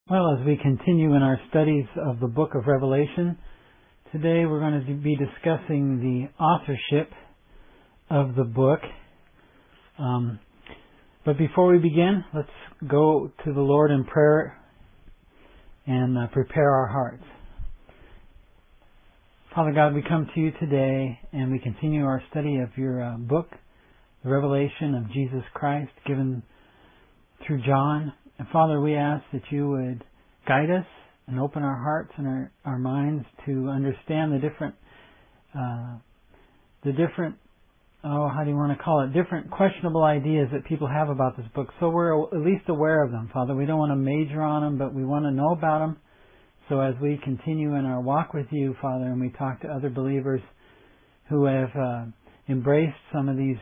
Well, as we continue in our studies of the book of Revelation, today we're going to be discussing the authorship of the book. But before we begin, let's go to the Lord in prayer and prepare our hearts. Father God, we come to you today and we continue our study of your book, the Revelation of Jesus Christ, given through John. And Father, we ask that you would guide us and open our hearts and our minds to understand the different, how do you want to call it, different questionable ideas that people have about this book. So we're at least aware of them, Father. We don't want to major on them, but we want to know about them. So as we continue in our walk with you, Father, and we talk to other believers who have embraced some of these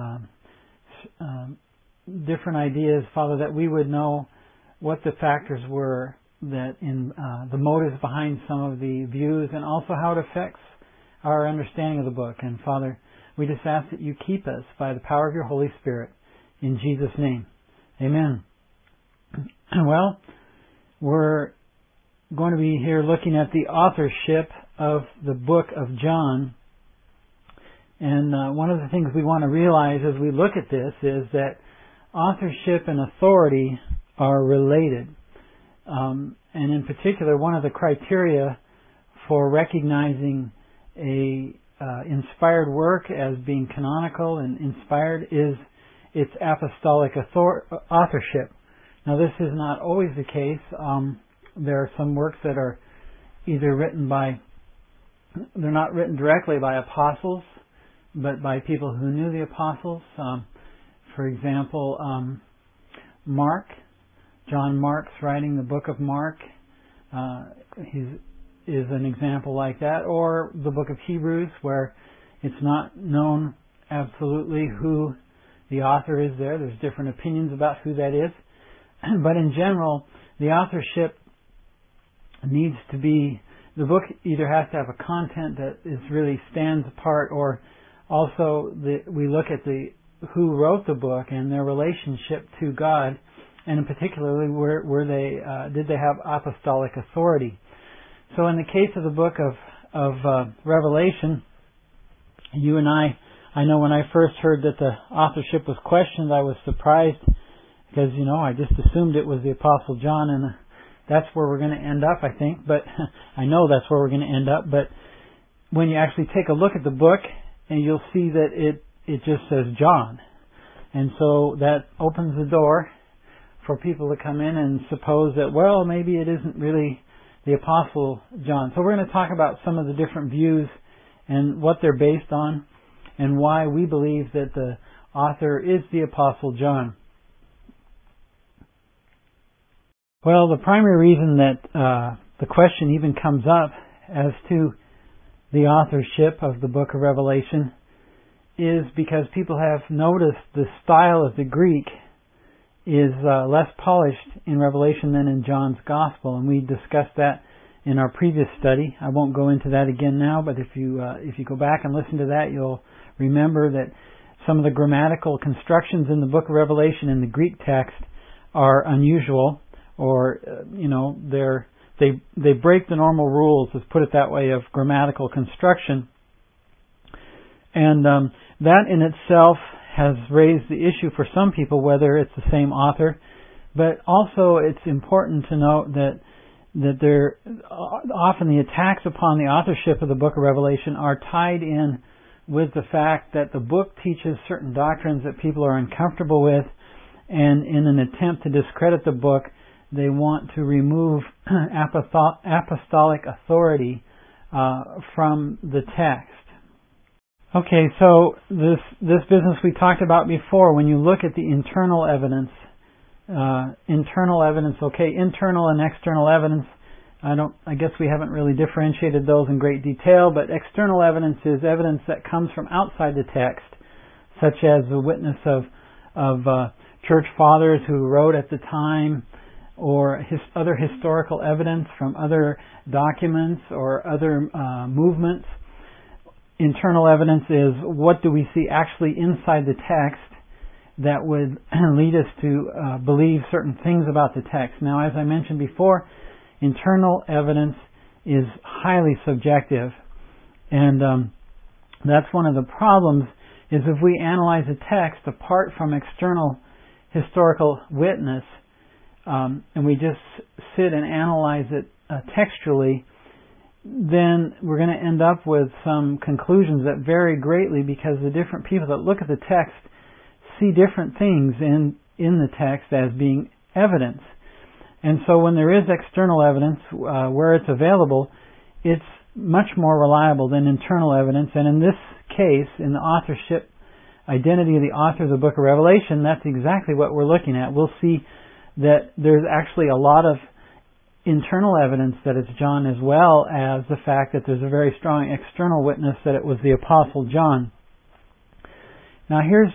different ideas, Father, that we would know what the factors were that in the motives behind some of the views, and also how it affects our understanding of the book. And Father, we just ask that you keep us by the power of your Holy Spirit. In Jesus' name, amen. Well, we're going to be here looking at the authorship of the book of John. And one of the things we want to realize as we look at this is that authorship and authority are related. And in particular, one of the criteria for recognizing a inspired work as being canonical and inspired is its apostolic authorship. Now, this is not always the case. There are some works that are either they're not written directly by apostles, but by people who knew the apostles. For example, John Mark's writing the book of Mark is an example like that, or the book of Hebrews, where it's not known absolutely who the author is there. There's different opinions about who that is. But in general, the authorship needs to be, the book either has to have a content that really stands apart, or also we look at who wrote the book and their relationship to God, and in particularly did they have apostolic authority. So in the case of the book of Revelation, you and I know when I first heard that the authorship was questioned, I was surprised because, I just assumed it was the Apostle John, and that's where we're going to end up, I think. But I know that's where we're going to end up. But when you actually take a look at the book, and you'll see that it just says John. And so that opens the door for people to come in and suppose that, well, maybe it isn't really the Apostle John. So we're going to talk about some of the different views and what they're based on, and why we believe that the author is the Apostle John. Well, the primary reason that the question even comes up as to the authorship of the book of Revelation is because people have noticed the style of the Greek is less polished in Revelation than in John's Gospel, and we discussed that in our previous study. I won't go into that again now, but if you go back and listen to that, you'll remember that some of the grammatical constructions in the book of Revelation in the Greek text are unusual, or they break the normal rules, let's put it that way, of grammatical construction. And that in itself has raised the issue for some people whether it's the same author. But also it's important to note that there often the attacks upon the authorship of the book of Revelation are tied in with the fact that the book teaches certain doctrines that people are uncomfortable with, and in an attempt to discredit the book, they want to remove apostolic authority from the text. Okay, so this business we talked about before, when you look at the internal evidence, internal and external evidence, I guess we haven't really differentiated those in great detail, but external evidence is evidence that comes from outside the text, such as the witness of church fathers who wrote at the time, or other historical evidence from other documents or other movements. Internal evidence is what do we see actually inside the text that would lead us to believe certain things about the text. Now, as I mentioned before, internal evidence is highly subjective, and that's one of the problems, is if we analyze a text apart from external historical witness, and we just sit and analyze it textually, then we're going to end up with some conclusions that vary greatly, because the different people that look at the text see different things in the text as being evidence. And so when there is external evidence where it's available, it's much more reliable than internal evidence. And in this case, in the authorship, identity of the author of the book of Revelation, that's exactly what we're looking at. We'll see that there's actually a lot of internal evidence that it's John, as well as the fact that there's a very strong external witness that it was the Apostle John. Now here's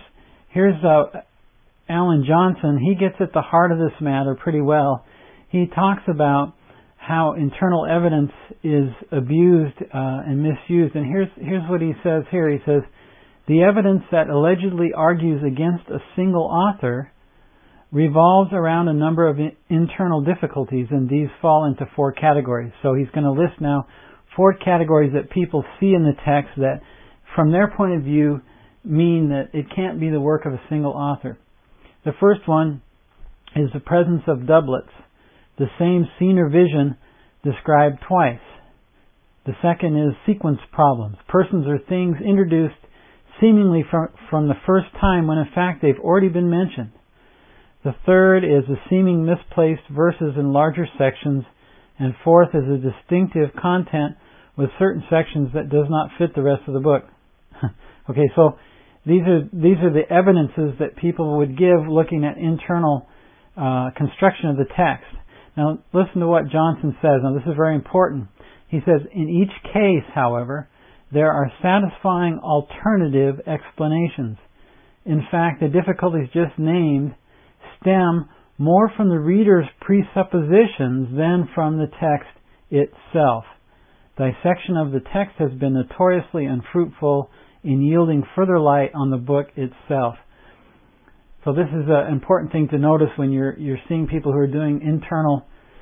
Alan Johnson. He gets at the heart of this matter pretty well. He talks about how internal evidence is abused and misused. And here's what he says here. He says, the evidence that allegedly argues against a single author revolves around a number of internal difficulties, and these fall into 4 categories. So he's going to list now 4 categories that people see in the text that, from their point of view, mean that it can't be the work of a single author. The first one is the presence of doublets, the same scene or vision described twice. The second is sequence problems, persons or things introduced seemingly from the first time when in fact they've already been mentioned. The third is the seeming misplaced verses in larger sections, and fourth is a distinctive content with certain sections that does not fit the rest of the book. Okay, so these are the evidences that people would give looking at internal construction of the text. Now listen to what Johnson says. Now this is very important. He says, in each case, however, there are satisfying alternative explanations. In fact, the difficulties just named stem more from the reader's presuppositions than from the text itself. Dissection of the text has been notoriously unfruitful in yielding further light on the book itself. So this is an important thing to notice when you're seeing people who are doing internal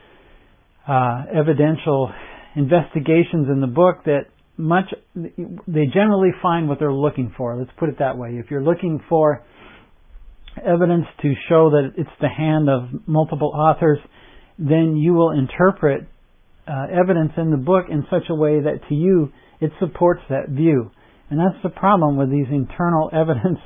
evidential investigations in the book, that they generally find what they're looking for. Let's put it that way. If you're looking for evidence to show that it's the hand of multiple authors, then you will interpret evidence in the book in such a way that to you it supports that view. And that's the problem with these internal evidence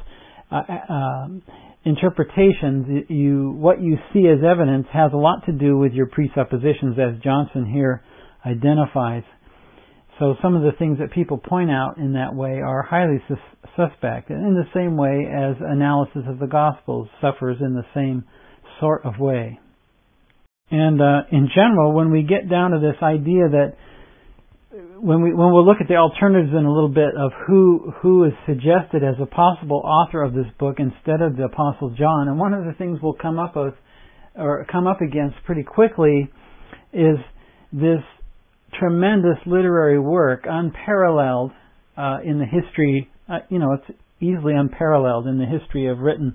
interpretations. What you see as evidence has a lot to do with your presuppositions, as Johnson here identifies. So some of the things that people point out in that way are highly suspect, in the same way as analysis of the Gospels suffers in the same sort of way. And in general, when we get down to this idea that when we'll look at the alternatives in a little bit of who is suggested as a possible author of this book instead of the Apostle John, and one of the things we'll come up against pretty quickly is this tremendous literary work, unparalleled in the history. It's easily unparalleled in the history of written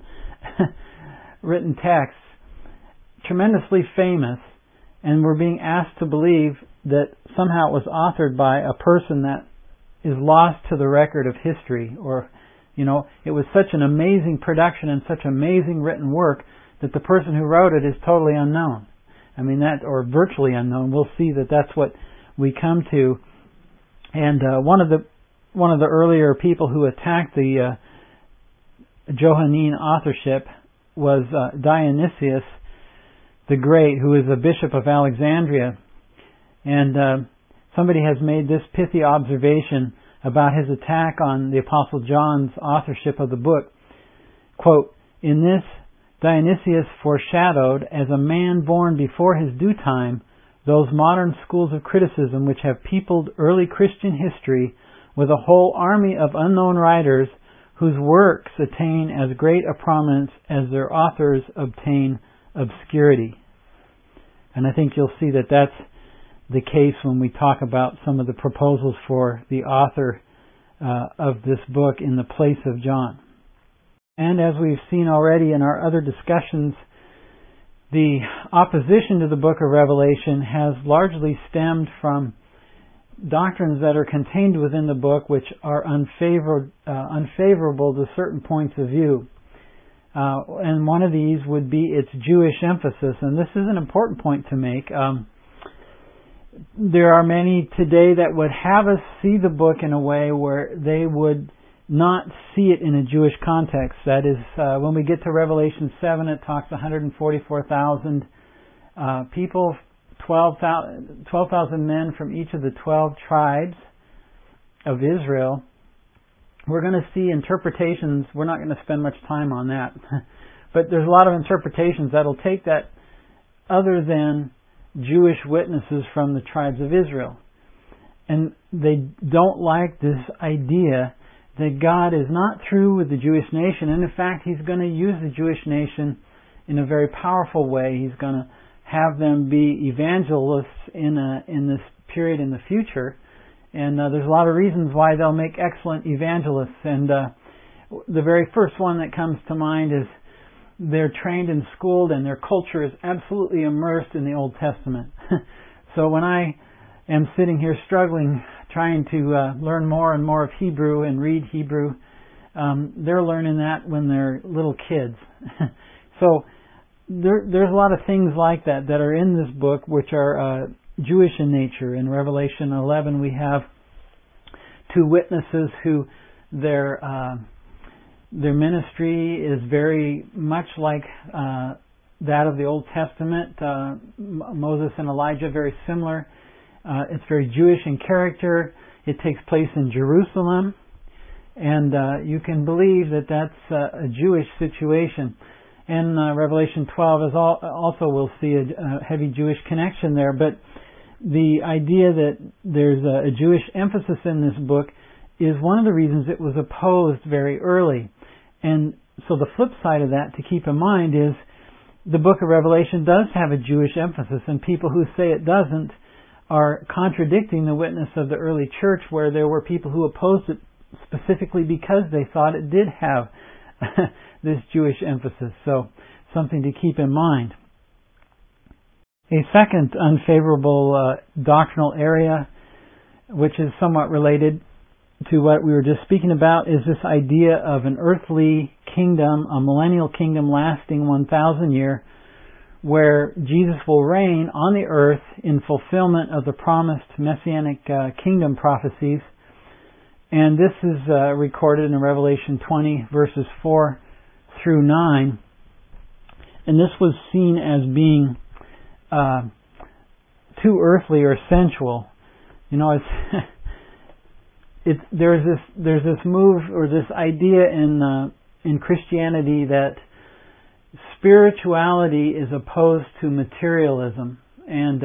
texts. Tremendously famous, and we're being asked to believe that somehow it was authored by a person that is lost to the record of history, or it was such an amazing production and such amazing written work that the person who wrote it is totally unknown. Or virtually unknown. We'll see that that's what we come to. And one of the earlier people who attacked the Johannine authorship was Dionysius the Great, who is a bishop of Alexandria. And somebody has made this pithy observation about his attack on the Apostle John's authorship of the book. Quote, in this, Dionysius foreshadowed, as a man born before his due time, those modern schools of criticism which have peopled early Christian history with a whole army of unknown writers whose works attain as great a prominence as their authors obtain obscurity. And I think you'll see that that's the case when we talk about some of the proposals for the author of this book in the place of John. And as we've seen already in our other discussions, the opposition to the book of Revelation has largely stemmed from doctrines that are contained within the book which are unfavorable to certain points of view. And one of these would be its Jewish emphasis. And this is an important point to make. There are many today that would have us see the book in a way where they would not see it in a Jewish context. That is, when we get to Revelation 7, it talks 144,000 people, 12,000 men from each of the 12 tribes of Israel. We're going to see interpretations. We're not going to spend much time on that. But there's a lot of interpretations that'll take that other than Jewish witnesses from the tribes of Israel. And they don't like this idea that God is not through with the Jewish nation. And in fact, He's going to use the Jewish nation in a very powerful way. He's going to have them be evangelists in this period in the future. And there's a lot of reasons why they'll make excellent evangelists. And the very first one that comes to mind is they're trained and schooled and their culture is absolutely immersed in the Old Testament. So when I am sitting here struggling, trying to learn more and more of Hebrew and read Hebrew, they're learning that when they're little kids. So there's a lot of things like that that are in this book which are Jewish in nature. In Revelation 11 we have two witnesses who their ministry is very much like that of the Old Testament. Moses and Elijah, very similar. It's very Jewish in character. It takes place in Jerusalem. And you can believe that that's a Jewish situation. And Revelation 12 is also we'll see a heavy Jewish connection there. But the idea that there's a Jewish emphasis in this book is one of the reasons it was opposed very early. And so the flip side of that to keep in mind is the book of Revelation does have a Jewish emphasis, and people who say it doesn't are contradicting the witness of the early church, where there were people who opposed it specifically because they thought it did have this Jewish emphasis. So something to keep in mind. A second unfavorable doctrinal area, which is somewhat related to what we were just speaking about, is this idea of an earthly kingdom, a millennial kingdom lasting 1,000 years, where Jesus will reign on the earth in fulfillment of the promised messianic kingdom prophecies. And this is recorded in Revelation 20, verses 4 through 9. And this was seen as being too earthly or sensual. You know, there's this move or this idea in Christianity that spirituality is opposed to materialism, and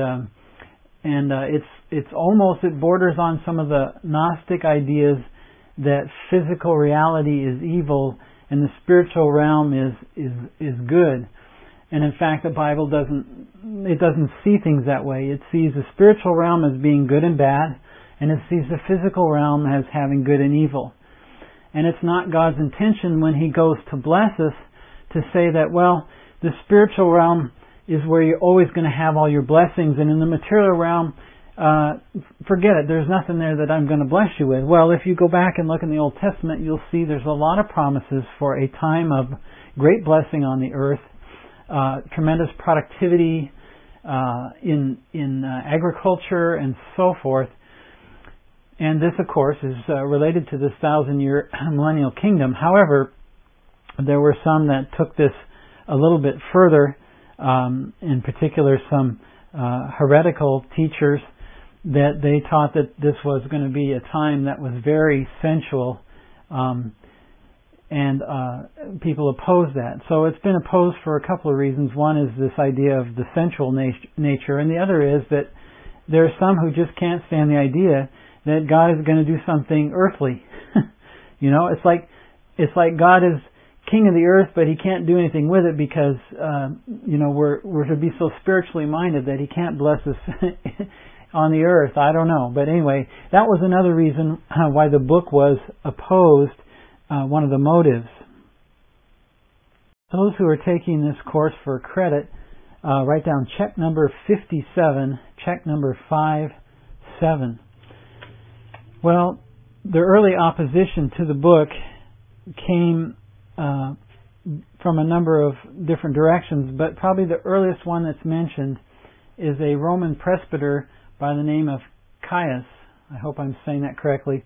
it's almost, it borders on some of the Gnostic ideas that physical reality is evil and the spiritual realm is good. And in fact, the Bible doesn't see things that way. It sees the spiritual realm as being good and bad, and it sees the physical realm as having good and evil. And it's not God's intention when He goes to bless us to say that, well, the spiritual realm is where you're always going to have all your blessings, and in the material realm, forget it, there's nothing there that I'm going to bless you with. Well, if you go back and look in the Old Testament, you'll see there's a lot of promises for a time of great blessing on the earth, tremendous productivity in agriculture and so forth. And this, of course, is related to this 1,000-year millennial kingdom. However, there were some that took this a little bit further, in particular some heretical teachers, that they taught that this was going to be a time that was very sensual, and people opposed that. So it's been opposed for a couple of reasons. One is this idea of the sensual nature, and the other is that there are some who just can't stand the idea that God is going to do something earthly. You know, it's like God is king of the earth, but He can't do anything with it because we're to be so spiritually minded that He can't bless us on the earth. I don't know, but anyway, that was another reason why the book was opposed. One of the motives. Those who are taking this course for credit, write down check number 57, check number 57. Well, the early opposition to the book came from a number of different directions, but probably the earliest one that's mentioned is a Roman presbyter by the name of Caius. I hope I'm saying that correctly.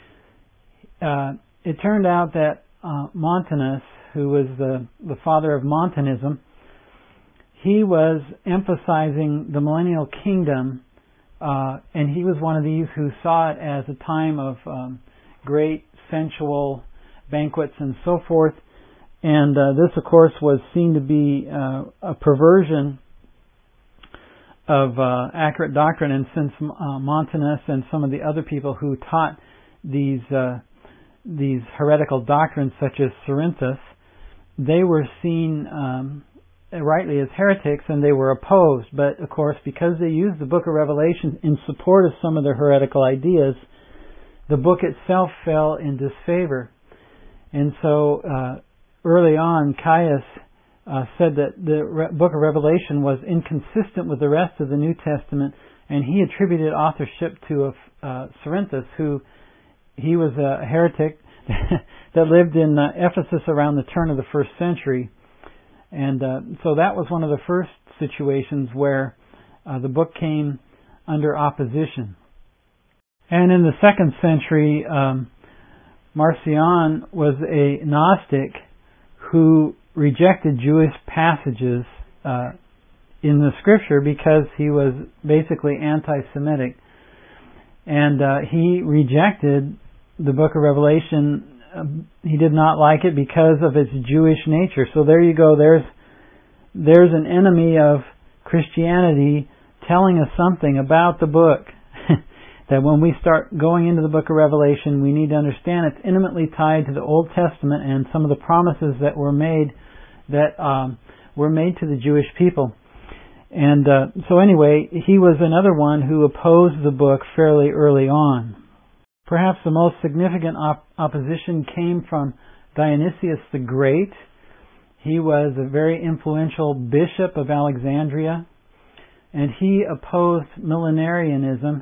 It turned out that Montanus, who was the father of Montanism, he was emphasizing the millennial kingdom, and he was one of these who saw it as a time of great sensual banquets and so forth. And this, of course, was seen to be a perversion of accurate doctrine. And since Montanus and some of the other people who taught these heretical doctrines, such as Cerinthus, they were seen rightly as heretics, and they were opposed. But of course, because they used the Book of Revelation in support of some of their heretical ideas, the book itself fell in disfavor. And so early on, Caius said that the Book of Revelation was inconsistent with the rest of the New Testament, and he attributed authorship to Cerinthus, who he was a heretic that lived in Ephesus around the turn of the first century. And so that was one of the first situations where the book came under opposition. And in the second century, Marcion was a Gnostic who rejected Jewish passages in the Scripture because he was basically anti-Semitic. And he rejected the Book of Revelation. He did not like it because of its Jewish nature. So there you go. There's an enemy of Christianity telling us something about the book. That when we start going into the Book of Revelation, we need to understand it's intimately tied to the Old Testament and some of the promises that were made to the Jewish people. And so anyway, he was another one who opposed the book fairly early on. Perhaps the most significant opposition came from Dionysius the Great. He was a very influential bishop of Alexandria, and he opposed millenarianism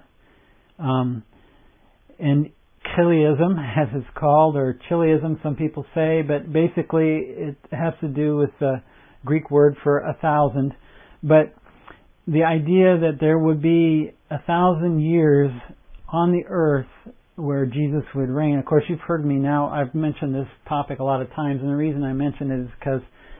and Chiliasm, as it's called, or Chiliasm, some people say, but basically it has to do with the Greek word for 1,000. But the idea that there would be 1,000 years on the earth where Jesus would reign. Of course, you've heard me now. I've mentioned this topic a lot of times, and the reason I mention it is because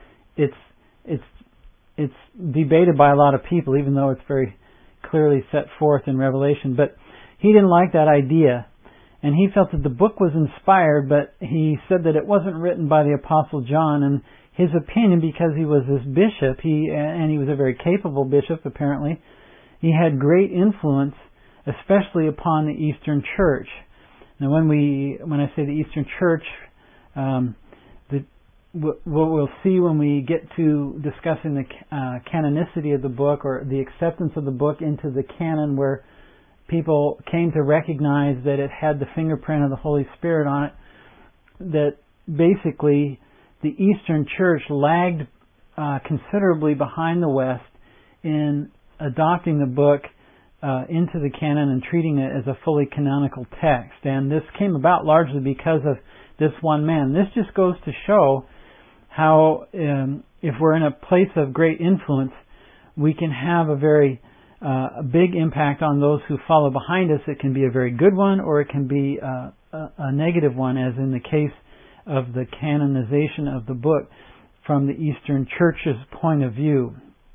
it's debated by a lot of people, even though it's very clearly set forth in Revelation. But he didn't like that idea, and he felt that the book was inspired, but he said that it wasn't written by the Apostle John. And his opinion, because he was this bishop, and he was a very capable bishop apparently, he had great influence, especially upon the Eastern Church. Now, when I say the Eastern Church, what we'll see when we get to discussing the canonicity of the book, or the acceptance of the book into the canon, where people came to recognize that it had the fingerprint of the Holy Spirit on it, that basically the Eastern Church lagged considerably behind the West in adopting the book into the canon and treating it as a fully canonical text. And this came about largely because of this one man. This just goes to show how if we're in a place of great influence, we can have a very big impact on those who follow behind us. It can be a very good one, or it can be a negative one, as in the case of the canonization of the book from the Eastern Church's point of view.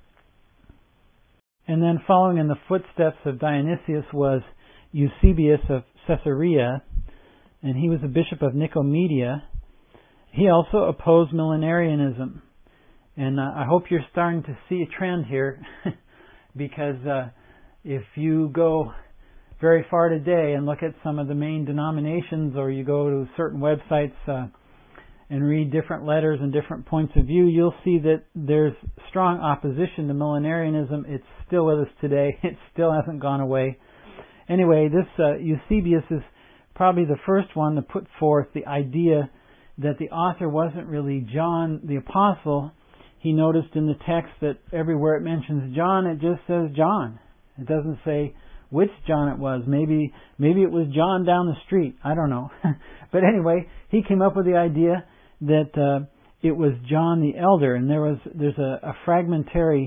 And then following in the footsteps of Dionysius was Eusebius of Caesarea, and he was a bishop of Nicomedia. He also opposed millenarianism. And I hope you're starting to see a trend here, because if you go very far today and look at some of the main denominations, or you go to certain websites and read different letters and different points of view, you'll see that there's strong opposition to millenarianism. It's still with us today. It still hasn't gone away. Anyway, this Eusebius is probably the first one to put forth the idea that the author wasn't really John the Apostle. He noticed in the text that everywhere it mentions John, it just says John. It doesn't say which John it was. Maybe it was John down the street. I don't know. But anyway, he came up with the idea that it was John the Elder, and there's a fragment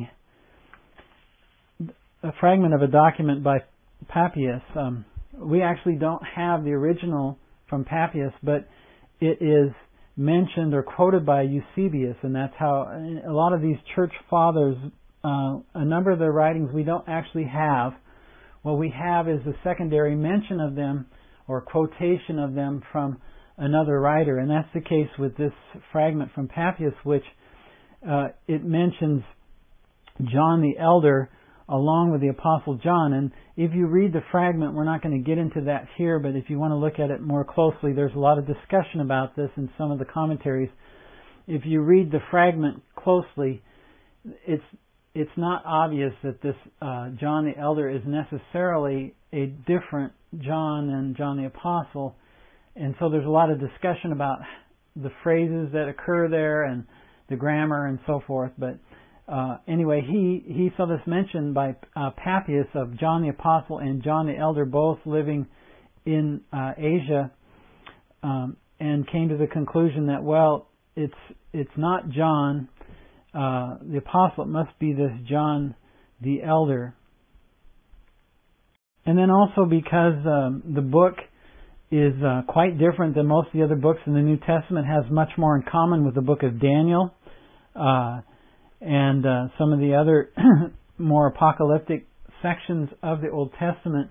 of a document by Papias. We actually don't have the original from Papias, but it is mentioned or quoted by Eusebius, and that's how a lot of these church fathers, a number of their writings we don't actually have. What we have is a secondary mention of them or quotation of them from another writer, and that's the case with this fragment from Papias, which it mentions John the Elder along with the Apostle John. And if you read the fragment, we're not going to get into that here, but if you want to look at it more closely, there's a lot of discussion about this in some of the commentaries. If you read the fragment closely, it's not obvious that this John the Elder is necessarily a different John than John the Apostle. And so there's a lot of discussion about the phrases that occur there and the grammar and so forth. But anyway, he saw this mentioned by Papias of John the Apostle and John the Elder both living in Asia, and came to the conclusion that, well, it's not John the Apostle, it must be this John the Elder. And then also because the book is quite different than most of the other books in the New Testament, has much more in common with the book of Daniel and some of the other more apocalyptic sections of the Old Testament.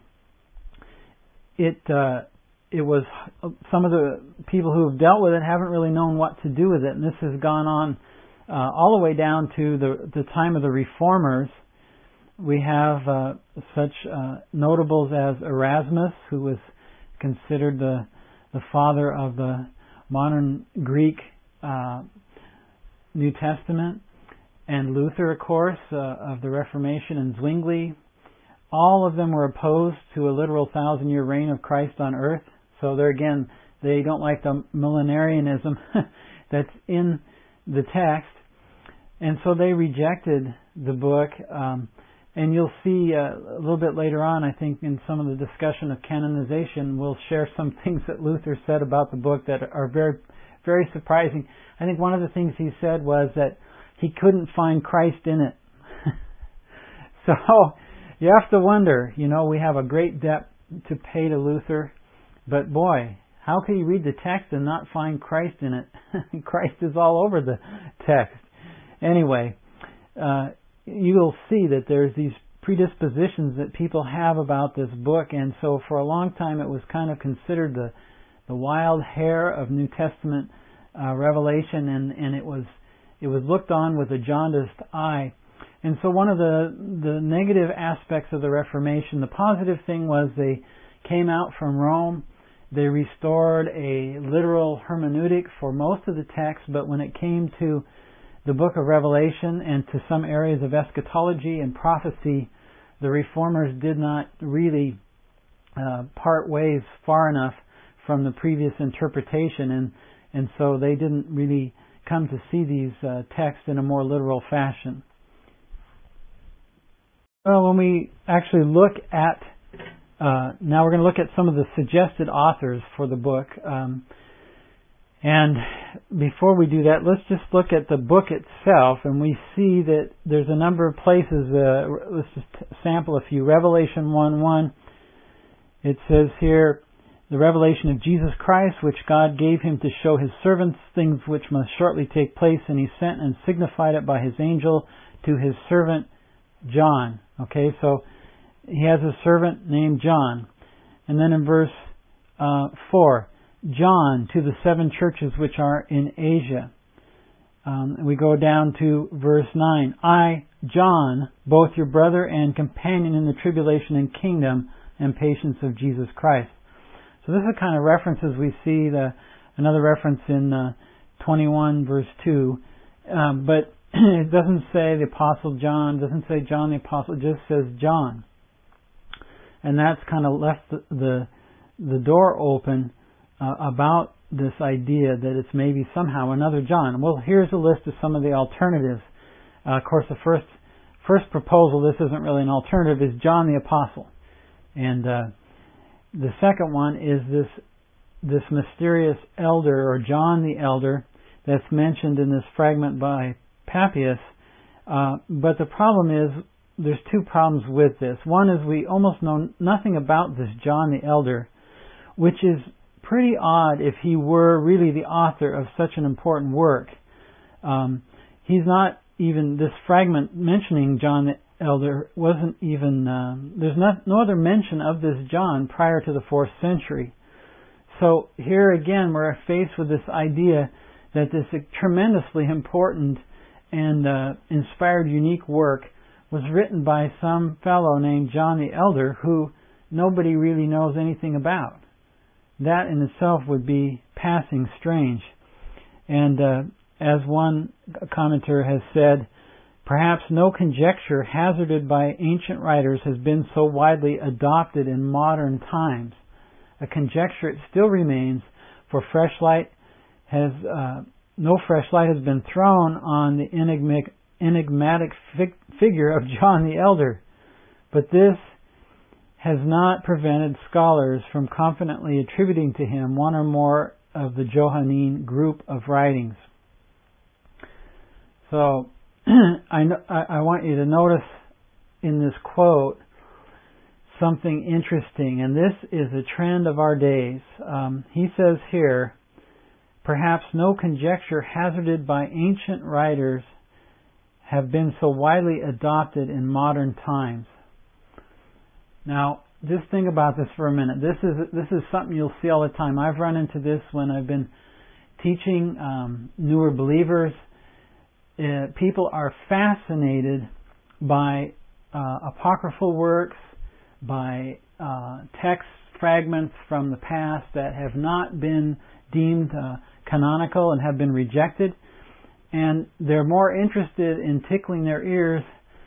It was some of the people who have dealt with it haven't really known what to do with it, and this has gone on all the way down to the time of the Reformers. We have such notables as Erasmus, who was considered the father of the modern Greek New Testament, and Luther, of course, of the Reformation, and Zwingli. All of them were opposed to a literal 1,000-year reign of Christ on earth. So there again, they don't like the millenarianism that's in the text. And so they rejected the book. And you'll see a little bit later on, I think, in some of the discussion of canonization, we'll share some things that Luther said about the book that are very, very surprising. I think one of the things he said was that he couldn't find Christ in it. So you have to wonder, we have a great debt to pay to Luther, but boy, how can you read the text and not find Christ in it? Christ is all over the text. Anyway, you'll see that there's these predispositions that people have about this book, and so for a long time it was kind of considered the wild hair of New Testament revelation, and it was looked on with a jaundiced eye. And so one of the negative aspects of the Reformation, the positive thing was they came out from Rome. They restored a literal hermeneutic for most of the text, but when it came to the book of Revelation and to some areas of eschatology and prophecy, the Reformers did not really part ways far enough from the previous interpretation, and so they didn't really come to see these texts in a more literal fashion. Well, when we actually look at, now we're going to look at some of the suggested authors for the book. And before we do that, let's just look at the book itself, and we see that there's a number of places. Let's just sample a few. Revelation 1:1. It says here, the revelation of Jesus Christ, which God gave him to show his servants things which must shortly take place, and he sent and signified it by his angel to his servant John. Okay, so he has a servant named John. And then in verse 4, John to the 7 churches which are in Asia. We go down to verse 9. I, John, both your brother and companion in the tribulation and kingdom and patience of Jesus Christ. So this is the kind of references we see. Another reference in 21 verse 2. But it doesn't say the Apostle John, doesn't say John the Apostle, it just says John. And that's kind of left the door open about this idea that it's maybe somehow another John. Well, here's a list of some of the alternatives. Of course, the first proposal, this isn't really an alternative, is John the Apostle. And the second one is this mysterious elder, or John the Elder, that's mentioned in this fragment by Papias. But the problem is, there's two problems with this. One is we almost know nothing about this John the Elder, which is pretty odd if he were really the author of such an important work. He's not even, this fragment mentioning John the Elder wasn't even, there's no other mention of this John prior to the 4th century. So here again we're faced with this idea that this tremendously important and inspired unique work was written by some fellow named John the Elder who nobody really knows anything about. That in itself would be passing strange. And as one commentator has said, perhaps no conjecture hazarded by ancient writers has been so widely adopted in modern times. A conjecture it still remains, for no fresh light has been thrown on the enigmatic figure of John the Elder. But this has not prevented scholars from confidently attributing to him one or more of the Johannine group of writings. So, I want you to notice in this quote something interesting, and this is a trend of our days. He says here, perhaps no conjecture hazarded by ancient writers have been so widely adopted in modern times. Now, just think about this for a minute. This is something you'll see all the time. I've run into this when I've been teaching newer believers. People are fascinated by apocryphal works, by text fragments from the past that have not been deemed canonical and have been rejected. And they're more interested in tickling their ears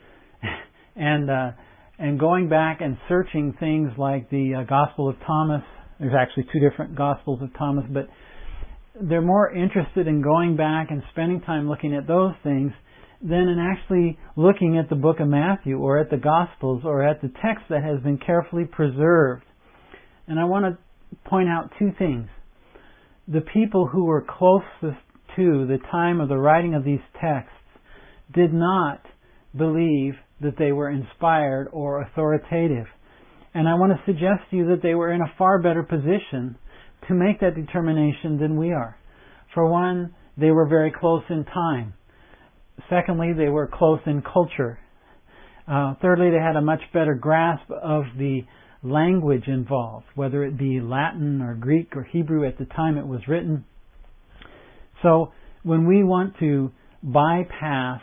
and going back and searching things like the Gospel of Thomas. There's actually 2 different Gospels of Thomas, but they're more interested in going back and spending time looking at those things than in actually looking at the book of Matthew or at the Gospels or at the text that has been carefully preserved. And I want to point out 2 things. The people who were closest to the time of the writing of these texts did not believe that they were inspired or authoritative. And I want to suggest to you that they were in a far better position to make that determination than we are. For one, they were very close in time. Secondly, they were close in culture. Thirdly, they had a much better grasp of the language involved, whether it be Latin or Greek or Hebrew at the time it was written. So when we want to bypass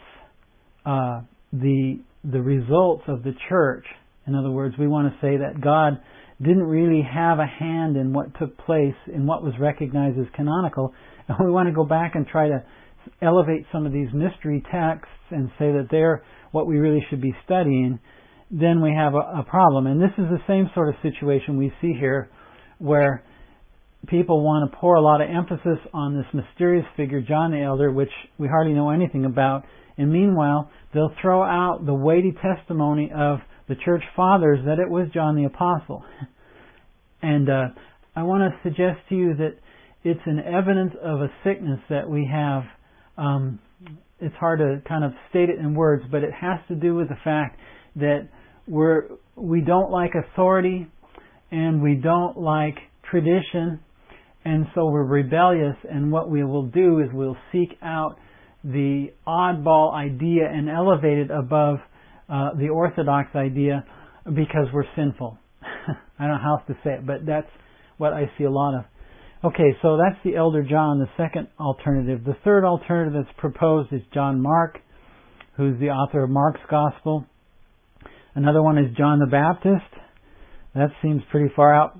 the results of the church, in other words, we want to say that God didn't really have a hand in what took place, in what was recognized as canonical, and we want to go back and try to elevate some of these mystery texts and say that they're what we really should be studying, then we have a problem. And this is the same sort of situation we see here, where people want to pour a lot of emphasis on this mysterious figure, John the Elder, which we hardly know anything about, and meanwhile, they'll throw out the weighty testimony of the church fathers that it was John the Apostle. And I want to suggest to you that it's an evidence of a sickness that we have. It's hard to kind of state it in words, but it has to do with the fact that we don't like authority and we don't like tradition, and so we're rebellious, and what we will do is we'll seek out the oddball idea and elevate it above the orthodox idea because we're sinful. I don't know how else to say it, but that's what I see a lot of. Okay, so that's the Elder John, the second alternative. The third alternative that's proposed is John Mark, who's the author of Mark's Gospel. Another one is John the Baptist. That seems pretty far out.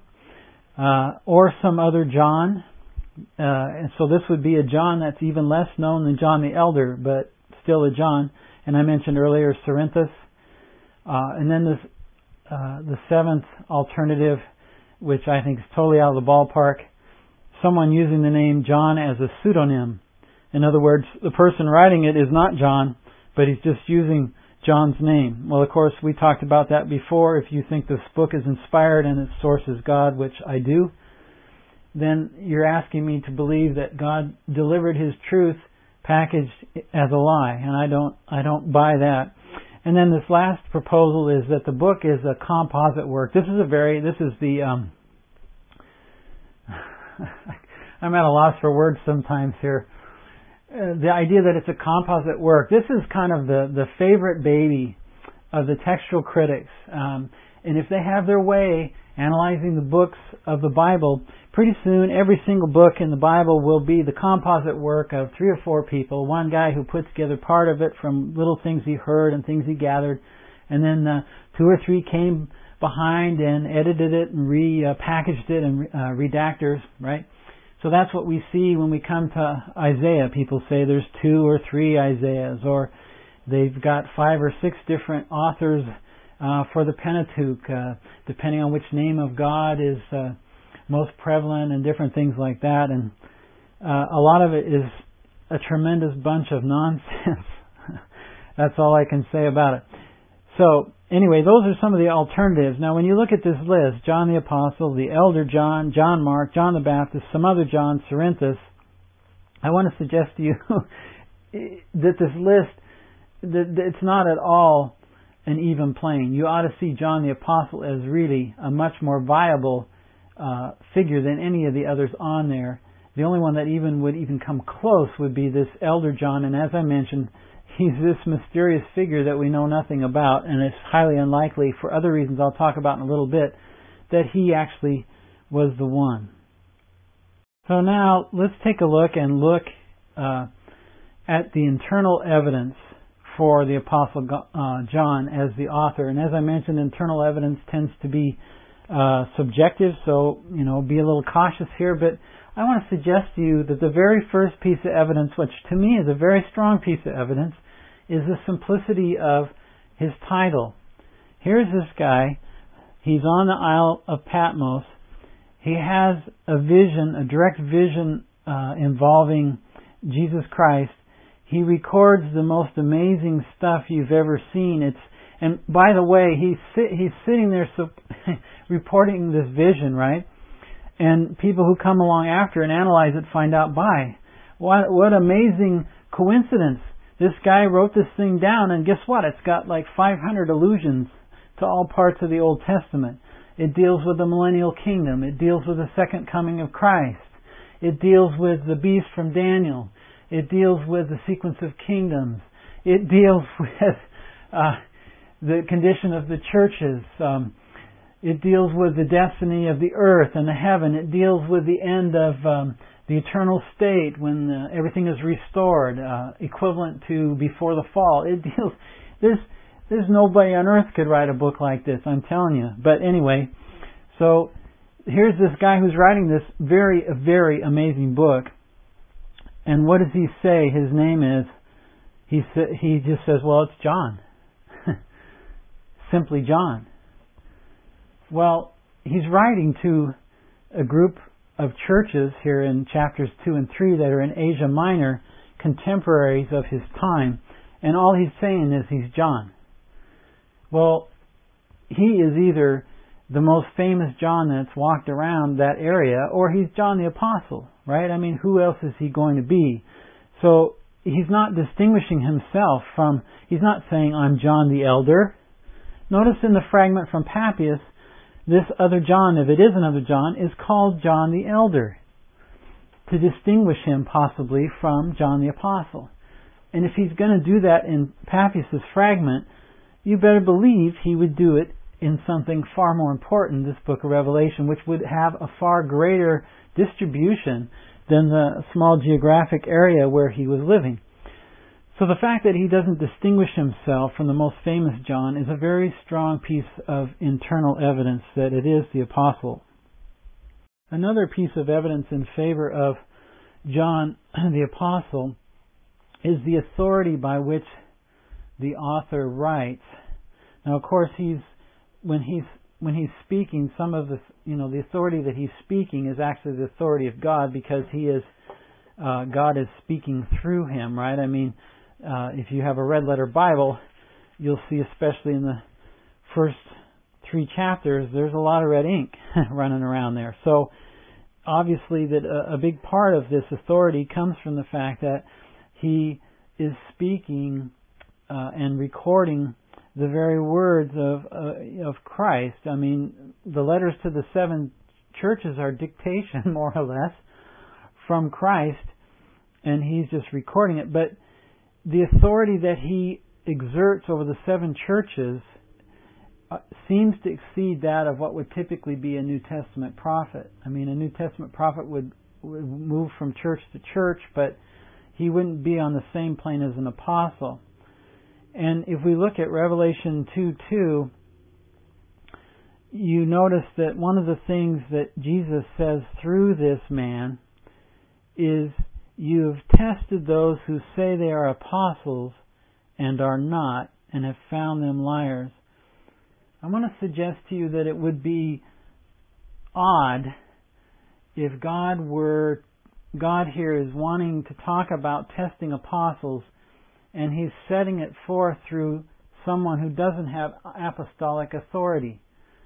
Or some other John. And so this would be a John that's even less known than John the Elder, but still a John. And I mentioned earlier Cerinthus. And then the seventh alternative, which I think is totally out of the ballpark, someone using the name John as a pseudonym. In other words, the person writing it is not John, but he's just using John's name. Well, of course, we talked about that before. If you think this book is inspired and its source is God, which I do, then you're asking me to believe that God delivered His truth packaged as a lie, and I don't buy that. And then this last proposal is that the book is a composite work. This is the I'm at a loss for words sometimes here. The idea that it's a composite work. This is kind of the favorite baby of the textual critics. And if they have their way analyzing the books of the Bible, pretty soon every single book in the Bible will be the composite work of 3 or 4 people. One guy who put together part of it from little things he heard and things he gathered. And then 2 or 3 came behind and edited it and repackaged it and redactors, right? So that's what we see when we come to Isaiah. People say there's 2 or 3 Isaiahs, or they've got 5 or 6 different authors for the Pentateuch, depending on which name of God is most prevalent and different things like that. And a lot of it is a tremendous bunch of nonsense. That's all I can say about it. So anyway, those are some of the alternatives. Now, when you look at this list, John the Apostle, the Elder John, John Mark, John the Baptist, some other John, Cerinthus, I want to suggest to you that this list, that it's not at all an even plane. You ought to see John the Apostle as really a much more viable figure than any of the others on there. The only one that would even come close would be this Elder John, and as I mentioned, he's this mysterious figure that we know nothing about, and it's highly unlikely, for other reasons I'll talk about in a little bit, that he actually was the one. So now let's take a look at the internal evidence for the Apostle John as the author. And as I mentioned, internal evidence tends to be subjective, so be a little cautious here, but I want to suggest to you that the very first piece of evidence, which to me is a very strong piece of evidence, is the simplicity of his title. Here's this guy. He's on the Isle of Patmos. He has a vision, a direct vision involving Jesus Christ. He records the most amazing stuff you've ever seen. And by the way, he's sitting there reporting this vision, right? And people who come along after and analyze it find out, what amazing coincidence. This guy wrote this thing down, and guess what? It's got like 500 allusions to all parts of the Old Testament. It deals with the millennial kingdom. It deals with the second coming of Christ. It deals with the beast from Daniel. It deals with the sequence of kingdoms. It deals with the condition of the churches. It deals with the destiny of the earth and the heaven. It deals with the end of the eternal state when everything is restored, equivalent to before the fall. It deals. There's nobody on earth could write a book like this, I'm telling you. But anyway, so here's this guy who's writing this very, very amazing book. And what does he say his name is? He just says, well, it's John. Simply John. Well, he's writing to a group of churches here in chapters 2 and 3 that are in Asia Minor, contemporaries of his time, and all he's saying is he's John. Well, he is either the most famous John that's walked around that area, or he's John the Apostle, right? I mean, who else is he going to be? So he's not distinguishing himself from, he's not saying, I'm John the Elder. Notice in the fragment from Papias, this other John, if it is another John, is called John the Elder, to distinguish him possibly from John the Apostle. And if he's going to do that in Papias' fragment, you better believe he would do it in something far more important, this book of Revelation, which would have a far greater distribution than the small geographic area where he was living. So the fact that he doesn't distinguish himself from the most famous John is a very strong piece of internal evidence that it is the Apostle. Another piece of evidence in favor of John the Apostle is the authority by which the author writes. Now, of course, when when he's speaking, some of the the authority that he's speaking is actually the authority of God, because God is speaking through him, right? I mean, if you have a red letter Bible, you'll see, especially in the first 3 chapters, there's a lot of red ink running around there. So obviously that a big part of this authority comes from the fact that he is speaking and recording the very words of Christ. I mean, the letters to the 7 churches are dictation, more or less, from Christ, and he's just recording it. But the authority that he exerts over the 7 churches seems to exceed that of what would typically be a New Testament prophet. I mean, a New Testament prophet would move from church to church, but he wouldn't be on the same plane as an apostle. And if we look at Revelation 2:2, you notice that one of the things that Jesus says through this man is, "You've tested those who say they are apostles and are not, and have found them liars." I want to suggest to you that it would be odd if God here is wanting to talk about testing apostles, and he's setting it forth through someone who doesn't have apostolic authority.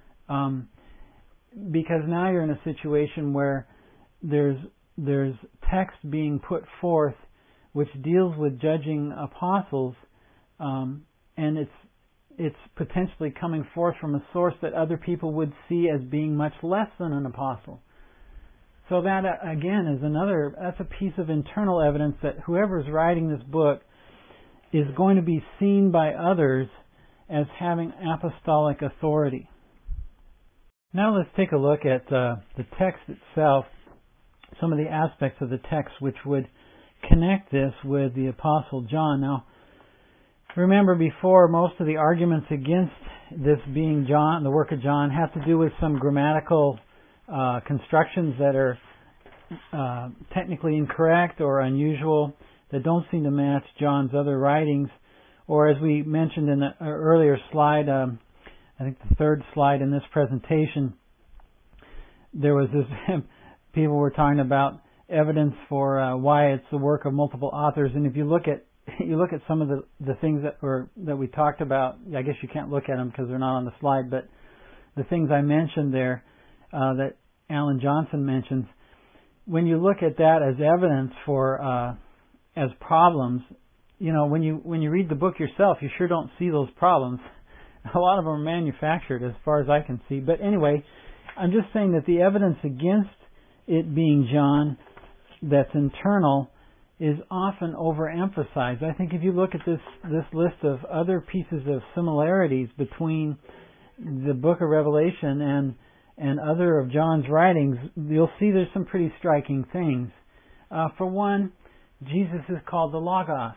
Because now you're in a situation where there's text being put forth which deals with judging apostles, and it's potentially coming forth from a source that other people would see as being much less than an apostle. So that, again, is that's a piece of internal evidence that whoever's writing this book is going to be seen by others as having apostolic authority. Now let's take a look at the text itself, some of the aspects of the text which would connect this with the Apostle John. Now, remember before, most of the arguments against this being John, the work of John, have to do with some grammatical constructions that are technically incorrect or unusual, that don't seem to match John's other writings. Or as we mentioned in the earlier slide, I think the 3rd slide in this presentation, there was this, people were talking about evidence for why it's the work of multiple authors. And if you look at some of the things that we talked about, I guess you can't look at them because they're not on the slide, but the things I mentioned there that Alan Johnson mentions, when you look at that as evidence for as problems, when you read the book yourself, you sure don't see those problems. A lot of them are manufactured, as far as I can see. But anyway, I'm just saying that the evidence against it being John that's internal is often overemphasized. I think if you look at this list of other pieces of similarities between the book of Revelation and other of John's writings, you'll see there's some pretty striking things. For one, Jesus is called the Logos,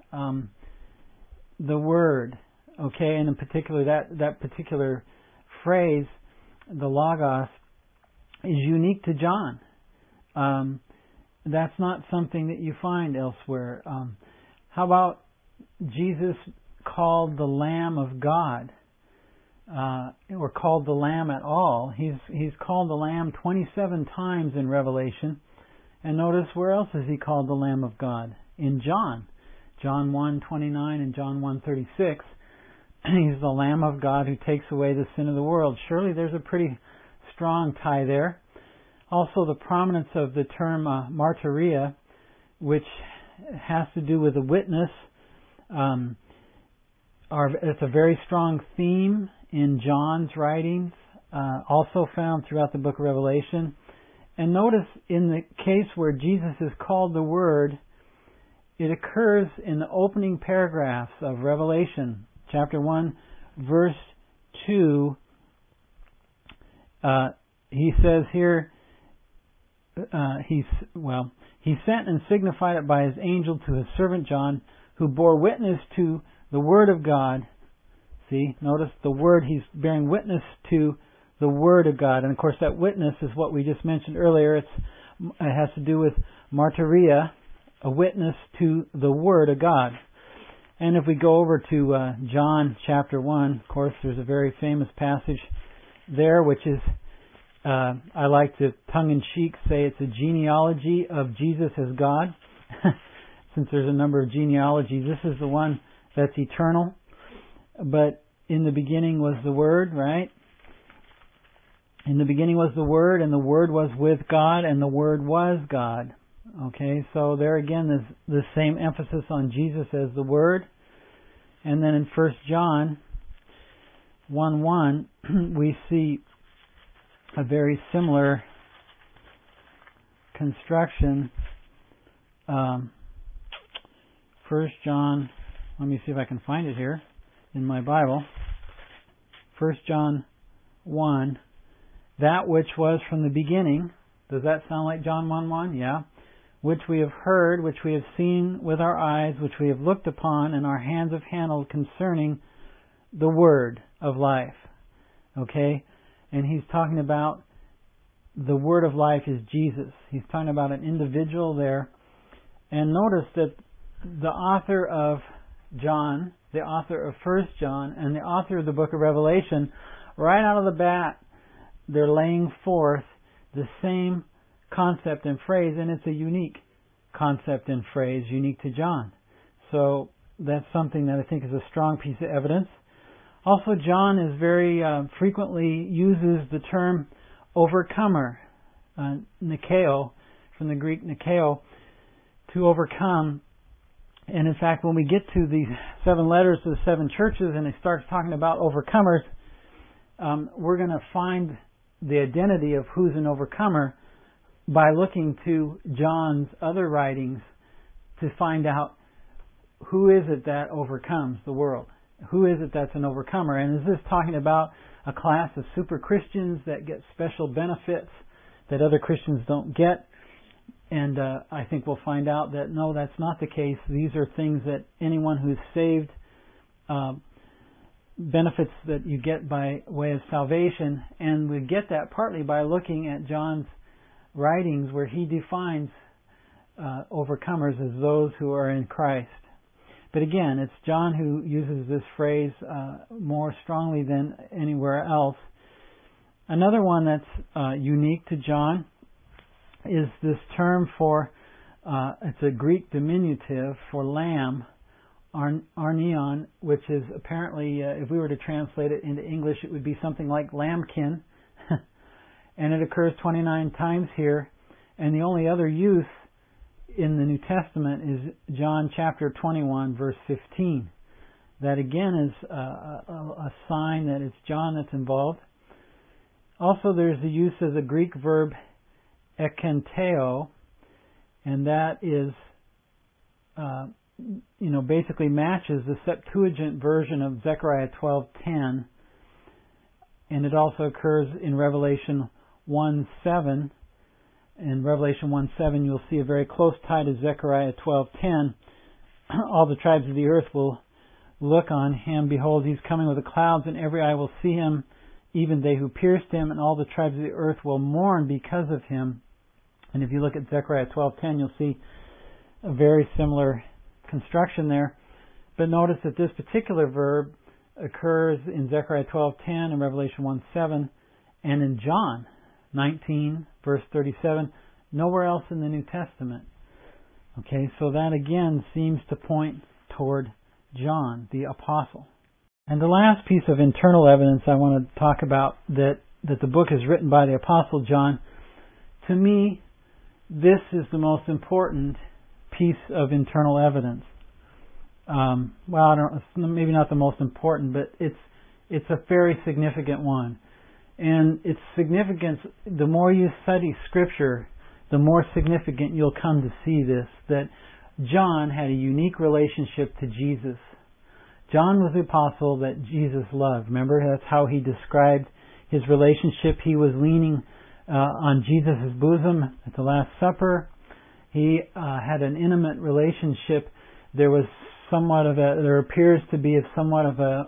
the Word. Okay, and in particular, that particular phrase, the Logos, is unique to John. That's not something that you find elsewhere. How about Jesus called the Lamb of God, or called the Lamb at all? He's called the Lamb 27 times in Revelation. And notice where else is he called the Lamb of God? In John 1:29 and John 1:36. He's the Lamb of God who takes away the sin of the world. Surely there's a pretty strong tie there. Also, the prominence of the term martyria, which has to do with a witness. It's a very strong theme in John's writings, also found throughout the book of Revelation. And notice in the case where Jesus is called the Word, it occurs in the opening paragraphs of Revelation, chapter 1, verse 2. He says here, he sent and signified it by his angel to his servant John, who bore witness to the Word of God. See, notice the Word, he's bearing witness to the Word of God. And of course that witness is what we just mentioned earlier. It has to do with martyria, a witness to the Word of God. And if we go over to John chapter 1, of course there's a very famous passage there, which is, I like to tongue-in-cheek say it's a genealogy of Jesus as God. Since there's a number of genealogies, this is the one that's eternal. But in the beginning was the Word, right? In the beginning was the Word, and the Word was with God, and the Word was God. Okay, so there again there's the same emphasis on Jesus as the Word. And then in 1 John 1:1, we see a very similar construction. 1 John, let me see if I can find it here in my Bible. 1 John 1, that which was from the beginning. Does that sound like John 1:1? Yeah. Which we have heard, which we have seen with our eyes, which we have looked upon, and our hands have handled concerning the Word of life. Okay? And he's talking about the Word of life is Jesus. He's talking about an individual there. And notice that the author of John, the author of 1 John, and the author of the book of Revelation, right out of the bat, they're laying forth the same concept and phrase, and it's a unique concept and phrase, unique to John. So that's something that I think is a strong piece of evidence. Also, John is very frequently uses the term overcomer, nikao, from the Greek nikao, to overcome. And in fact, when we get to the 7 letters to the 7 churches and it starts talking about overcomers, we're going to find the identity of who's an overcomer by looking to John's other writings to find out who is it that overcomes the world. Who is it that's an overcomer? And is this talking about a class of super Christians that get special benefits that other Christians don't get? And I think we'll find out that no, that's not the case. These are things that anyone who's saved, benefits that you get by way of salvation. And we get that partly by looking at John's writings where he defines overcomers as those who are in Christ. But again, it's John who uses this phrase more strongly than anywhere else. Another one that's unique to John is this term for, it's a Greek diminutive for lamb, arnion, which is apparently, if we were to translate it into English, it would be something like lambkin. And it occurs 29 times here. And the only other use in the New Testament is John chapter 21, verse 15. That again is a sign that it's John that's involved. Also, there's the use of the Greek verb ekenteo, and that is, basically matches the Septuagint version of Zechariah 12:10, and it also occurs in Revelation 1:7. In Revelation 1:7, you'll see a very close tie to Zechariah 12:10. All the tribes of the earth will look on him. Behold, he's coming with the clouds, and every eye will see him, even they who pierced him, and all the tribes of the earth will mourn because of him. And if you look at Zechariah 12:10, you'll see a very similar construction there. But notice that this particular verb occurs in Zechariah 12:10 and Revelation 1:7, and in John 19, verse 37, nowhere else in the New Testament. Okay, so that again seems to point toward John, the apostle. And the last piece of internal evidence I want to talk about, that the book is written by the apostle John, to me, this is the most important piece of internal evidence. Maybe not the most important, but it's a very significant one. And its significance, the more you study Scripture, the more significant you'll come to see this, that John had a unique relationship to Jesus. John was the apostle that Jesus loved. Remember, that's how he described his relationship. He was leaning on Jesus' bosom at the Last Supper. He had an intimate relationship. There appears to be somewhat of a,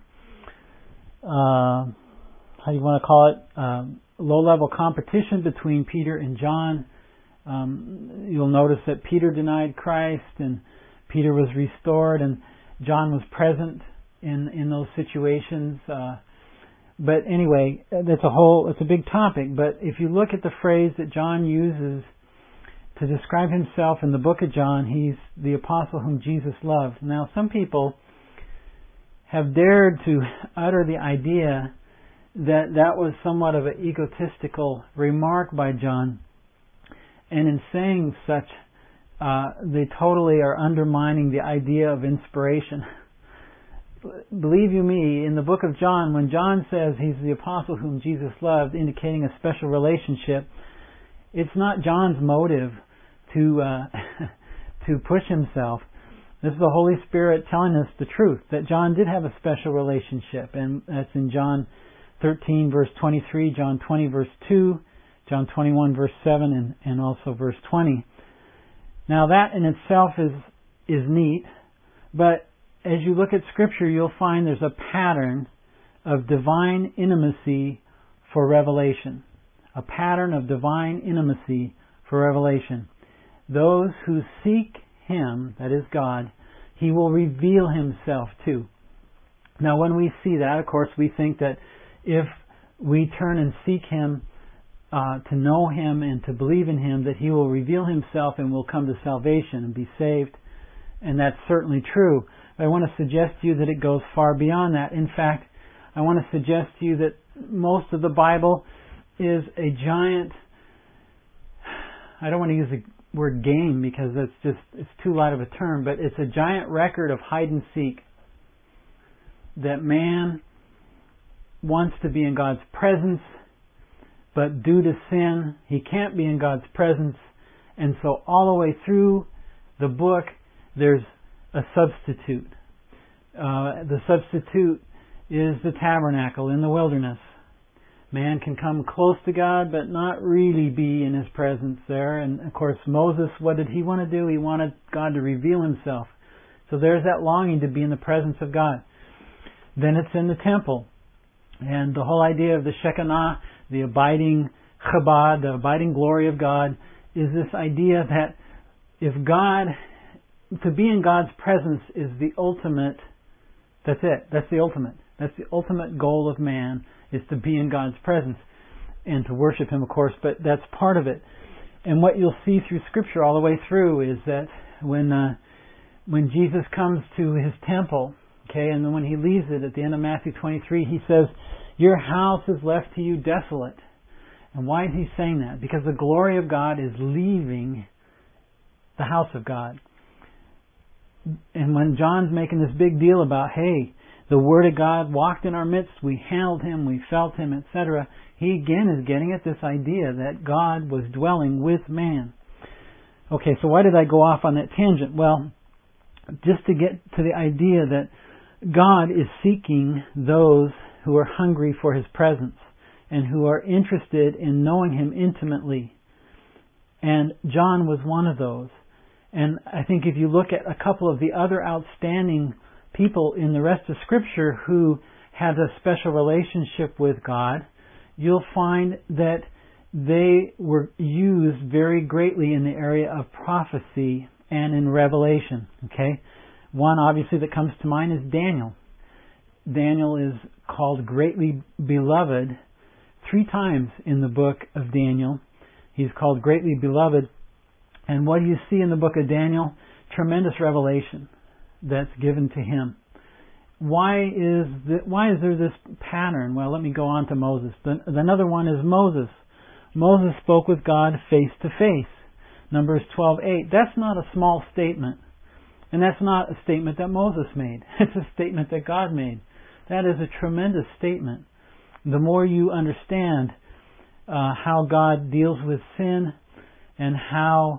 how do you want to call it, low-level competition between Peter and John. You'll notice that Peter denied Christ and Peter was restored, and John was present in those situations. But anyway, it's a big topic. But if you look at the phrase that John uses to describe himself in the book of John, he's the apostle whom Jesus loved. Now, some people have dared to utter the idea that was somewhat of an egotistical remark by John. And in saying such, they totally are undermining the idea of inspiration. Believe you me, in the book of John, when John says he's the apostle whom Jesus loved, indicating a special relationship, it's not John's motive to push himself. This is the Holy Spirit telling us the truth, that John did have a special relationship, and that's in John 13 verse 23, John 20 verse 2, John 21 verse 7, and also verse 20. Now that in itself is neat, but as you look at Scripture, you'll find there's a pattern of divine intimacy for revelation. A pattern of divine intimacy for revelation. Those who seek Him, that is God, He will reveal Himself to. Now when we see that, of course, we think that if we turn and seek Him, to know Him and to believe in Him, that He will reveal Himself and will come to salvation and be saved. And that's certainly true. But I want to suggest to you that it goes far beyond that. In fact, I want to suggest to you that most of the Bible is a giant, I don't want to use the word game because it's too light of a term, but it's a giant record of hide and seek. That man wants to be in God's presence, but due to sin, he can't be in God's presence. And so all the way through the book, there's a substitute. The substitute is the tabernacle in the wilderness. Man can come close to God, but not really be in His presence there. And of course, Moses, what did he want to do? He wanted God to reveal Himself. So there's that longing to be in the presence of God. Then it's in the temple. And the whole idea of the Shekinah, the abiding Chabad, the abiding glory of God, is this idea that if God, to be in God's presence is the ultimate, that's it, that's the ultimate. That's the ultimate goal of man, is to be in God's presence and to worship Him, of course, but that's part of it. And what you'll see through Scripture all the way through is that when Jesus comes to His temple, okay, and then when He leaves it at the end of Matthew 23, He says, "Your house is left to you desolate." And why is He saying that? Because the glory of God is leaving the house of God. And when John's making this big deal about, hey, the Word of God walked in our midst, we handled Him, we felt Him, etc., he again is getting at this idea that God was dwelling with man. Okay, so why did I go off on that tangent? Well, just to get to the idea that God is seeking those who are hungry for His presence and who are interested in knowing Him intimately. And John was one of those. And I think if you look at a couple of the other outstanding people in the rest of Scripture who had a special relationship with God, you'll find that they were used very greatly in the area of prophecy and in revelation. Okay, one obviously that comes to mind is Daniel. Daniel is called greatly beloved 3 times in the book of Daniel. He's called greatly beloved. And what do you see in the book of Daniel? Tremendous revelation that's given to him. Why is there this pattern? Well, let me go on to Moses. Another one is Moses. Moses spoke with God face to face. Numbers 12:8. That's not a small statement. And that's not a statement that Moses made. It's a statement that God made. That is a tremendous statement. The more you understand how God deals with sin and how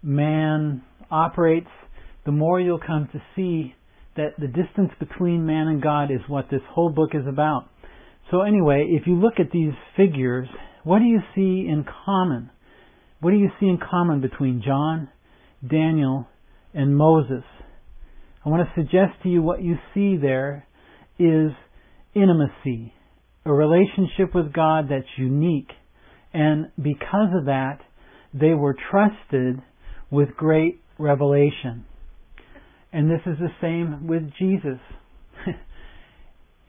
man operates, the more you'll come to see that the distance between man and God is what this whole book is about. So anyway, if you look at these figures, what do you see in common? What do you see in common between John, Daniel, and Moses? I want to suggest to you what you see there is intimacy, a relationship with God that's unique. And because of that, they were trusted with great revelation. And this is the same with Jesus.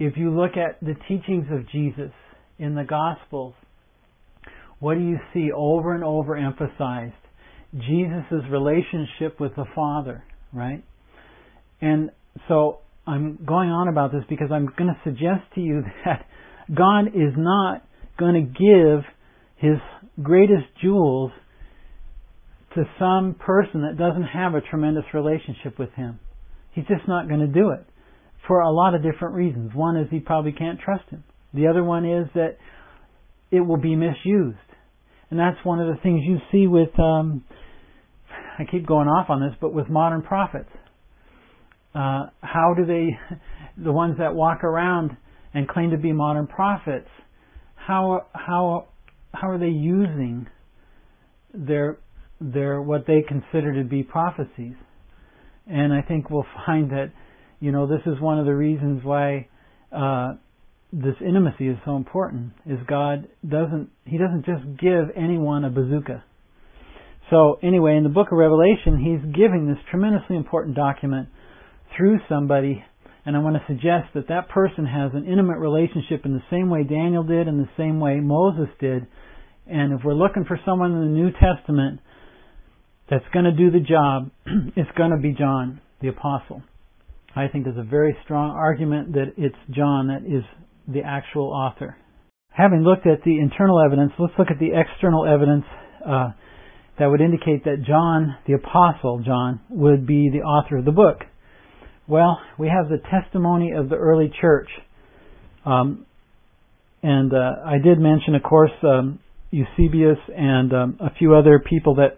if you look at the teachings of Jesus in the Gospels, what do you see over and over emphasized? Jesus' relationship with the Father, right? And so I'm going on about this because I'm going to suggest to you that God is not going to give His greatest jewels to some person that doesn't have a tremendous relationship with Him. He's just not going to do it for a lot of different reasons. One is He probably can't trust Him. The other one is that it will be misused. And that's one of the things you see with, I keep going off on this, but with modern prophets. How do they, the ones that walk around and claim to be modern prophets, how are they using their what they consider to be prophecies? And I think we'll find that, this is one of the reasons why this intimacy is so important, is God doesn't just give anyone a bazooka. So anyway, in the book of Revelation, He's giving this tremendously important document through somebody, and I want to suggest that that person has an intimate relationship in the same way Daniel did, in the same way Moses did. And if we're looking for someone in the New Testament that's going to do the job, it's going to be John, the Apostle. I think there's a very strong argument that it's John that is the actual author. Having looked at the internal evidence, let's look at the external evidence that would indicate that John, the Apostle John, would be the author of the book. Well, we have the testimony of the early church. And I did mention, of course, Eusebius and a few other people that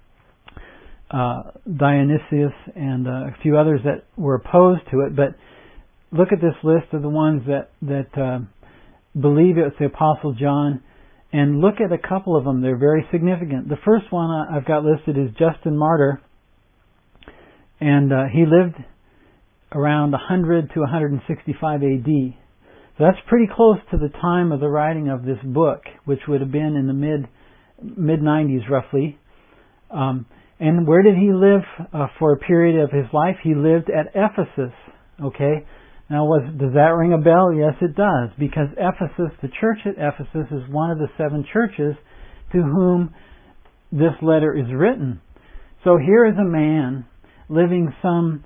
Dionysius and a few others that were opposed to it. But look at this list of the ones that believe it's the Apostle John, and look at a couple of them. They're very significant. The first one I've got listed is Justin Martyr, and he lived around 100 to 165 AD. So that's pretty close to the time of the writing of this book, which would have been in the mid-90s roughly. And where did he live for a period of his life? He lived at Ephesus. Okay. Now, does that ring a bell? Yes, it does, because Ephesus, the church at Ephesus, is one of the 7 churches to whom this letter is written. So here is a man living some,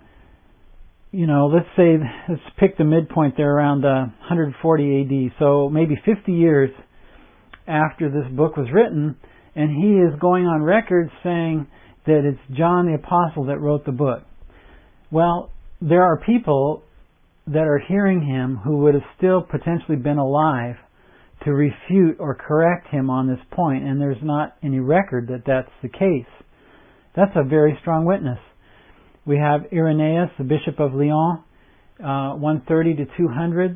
let's pick the midpoint there around 140 AD, so maybe 50 years after this book was written, and he is going on record saying that it's John the Apostle that wrote the book. Well, there are people that are hearing him who would have still potentially been alive to refute or correct him on this point, and there's not any record that that's the case. That's a very strong witness. We have Irenaeus, the Bishop of Lyon, 130 to 200.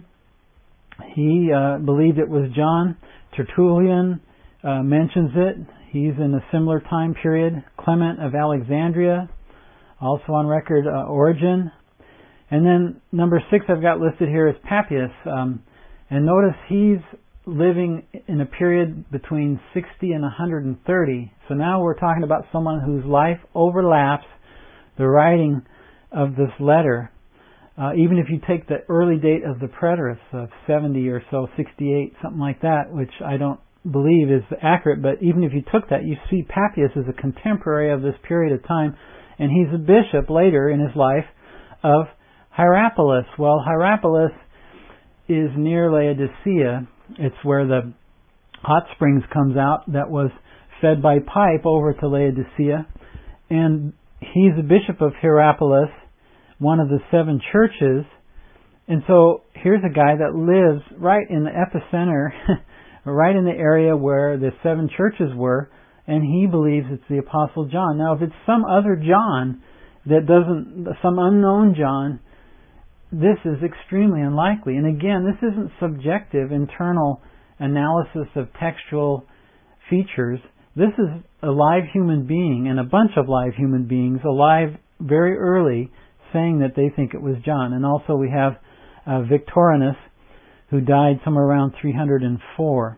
He believed it was John. Tertullian mentions it. He's in a similar time period. Clement of Alexandria, also on record, Origen. And then number 6 I've got listed here is Papias. And notice he's living in a period between 60 and 130. So now we're talking about someone whose life overlaps the writing of this letter. Even if you take the early date of the preterist of 70 or so, 68, something like that, which I don't believe is accurate, but even if you took that, you see Papias is a contemporary of this period of time, and he's a bishop later in his life of Hierapolis. Well, Hierapolis is near Laodicea. It's where the hot springs comes out that was fed by pipe over to Laodicea. And he's a bishop of Hierapolis, one of the 7 churches. And so here's a guy that lives right in the epicenter, right in the area where the 7 churches were, and he believes it's the Apostle John. Now, if it's some other John some unknown John, this is extremely unlikely. And again, this isn't subjective internal analysis of textual features. This is a live human being and a bunch of live human beings alive very early saying that they think it was John. And also we have Victorinus, who died somewhere around 304.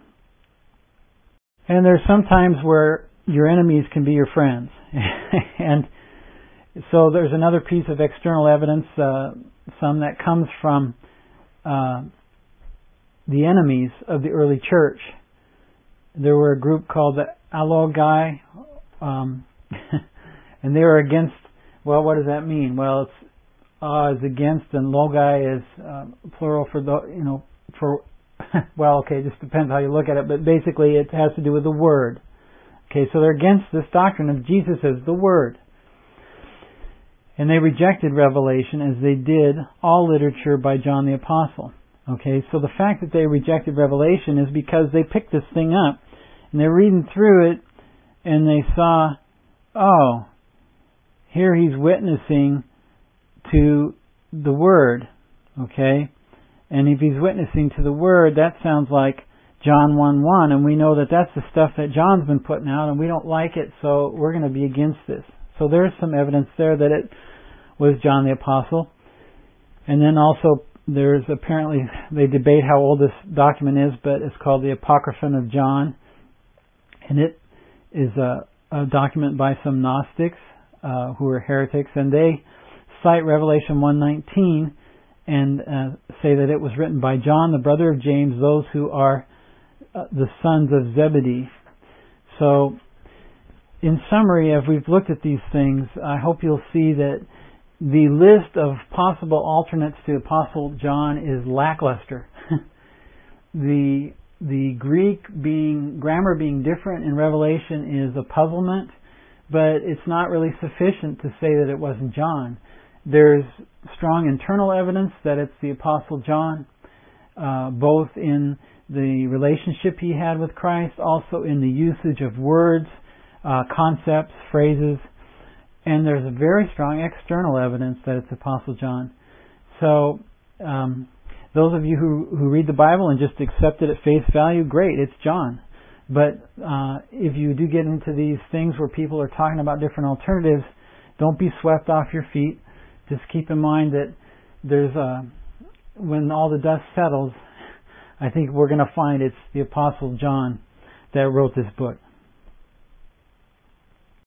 And there's some times where your enemies can be your friends. And so there's another piece of external evidence, some that comes from the enemies of the early church. There were a group called the Alogai, and they were against, well, what does that mean? Well, it's is against, and logai is plural for well, okay, it just depends how you look at it, but basically it has to do with the Word. Okay, so they're against this doctrine of Jesus as the Word. And they rejected Revelation as they did all literature by John the Apostle. Okay, so the fact that they rejected Revelation is because they picked this thing up, and they're reading through it, and they saw, oh, here he's witnessing to the Word, okay? And if he's witnessing to the Word, that sounds like John 1:1, and we know that that's the stuff that John's been putting out, and we don't like it, so we're going to be against this. So there's some evidence there that it was John the Apostle. And then also, there's apparently, they debate how old this document is, but it's called the Apocryphon of John. And it is a document by some Gnostics who are heretics, and they cite Revelation 1:19 and say that it was written by John, the brother of James, those who are the sons of Zebedee. So, in summary, as we've looked at these things, I hope you'll see that the list of possible alternates to Apostle John is lackluster. The Greek grammar being different in Revelation is a puzzlement, but it's not really sufficient to say that it wasn't John. There's strong internal evidence that it's the Apostle John, both in the relationship he had with Christ, also in the usage of words, concepts, phrases, and there's a very strong external evidence that it's Apostle John. So, those of you who read the Bible and just accept it at face value, great, it's John. But if you do get into these things where people are talking about different alternatives, don't be swept off your feet. Just keep in mind that there's when all the dust settles, I think we're going to find it's the Apostle John that wrote this book.